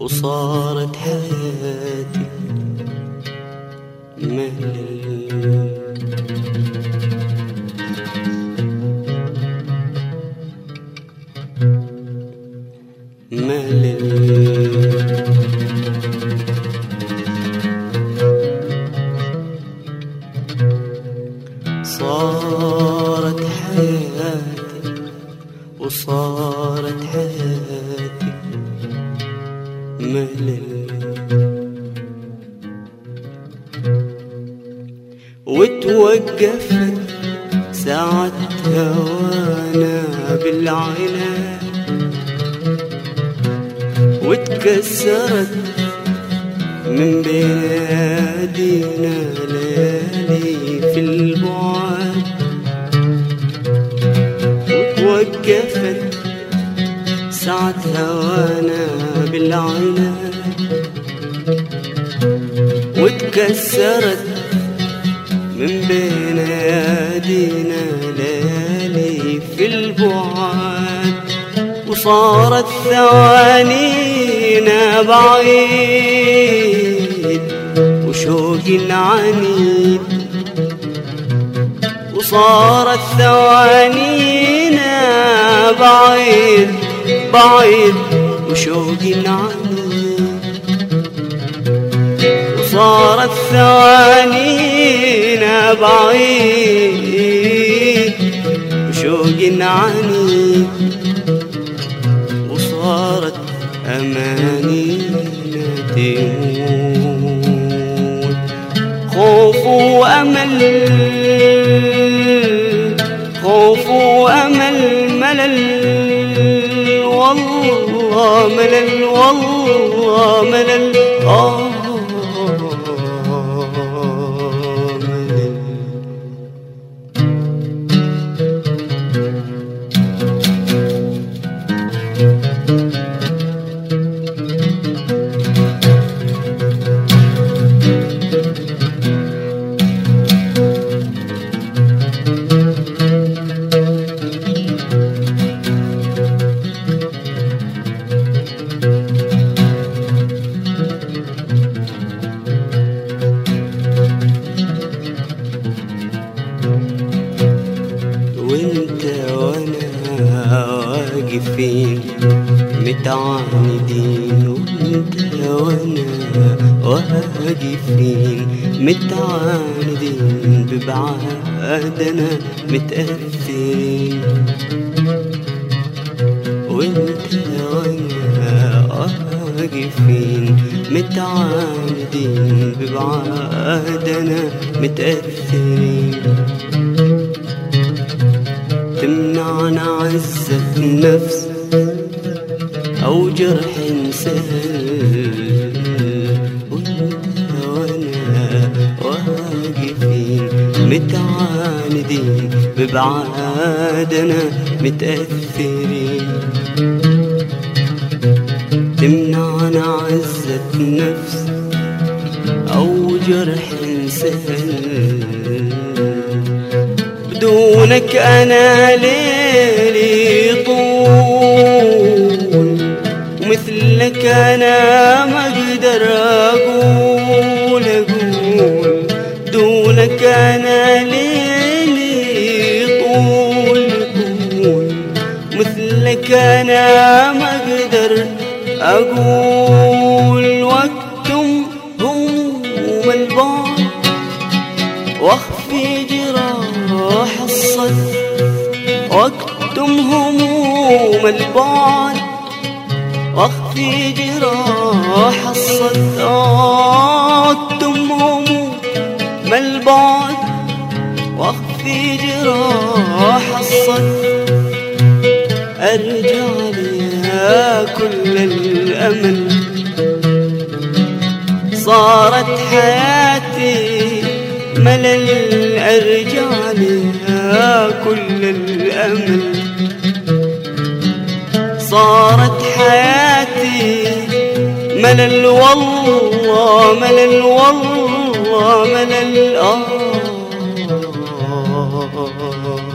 وصارت حياتي ملل. صارت حياتي وصارت حياتي ملل. وتوقفت ساعتها وانا بالعناد، وتكسرت من بين ايدينا ليالي في البعد. وتوقفت ساعتها وانا بالعناد، وتكسرت من بين ايدينا ليالي في البعد. وصارت ثوانينا بعيد وشوق عنيد. وصارت ثوانينا بعيد بعيد وشوق عنيد. وصارت ثوانينا بعيد وشوق عنيد. وصارت أمانينا تموت. خوف وأمل، خوف وأمل، ملل والله ملل، والله ملل. وانت وانا واقفين متعاندين، وانت وانا واقفين متعاندين، ببعادنا متأثرين. وانت وانا واقفين متعاندين، ببعادنا متأثرين. تمنعنا عزة النفس أو جرح سهل. وانت وانا واقفين متعاندين، ببعادنا متأثرين. تمنعنا عزة النفس أو جرح سهل. بدونك أنا ليلي طول، ومثلك أنا ما أقدر أقول. دونك أنا ليلي طول، مثلك أنا ما أقدر أقول. واكتم هموم البعد واخفي جراح الصد. واكتم هموم البعد واخفي جراح الصد. واكتم هموم البعد واخفي جراح الصد. ارجع ليا كل الامل. صارت حياتي ملل. ارجع لها كل الامل. صارت حياتي ملل والله ملل، والله ملل.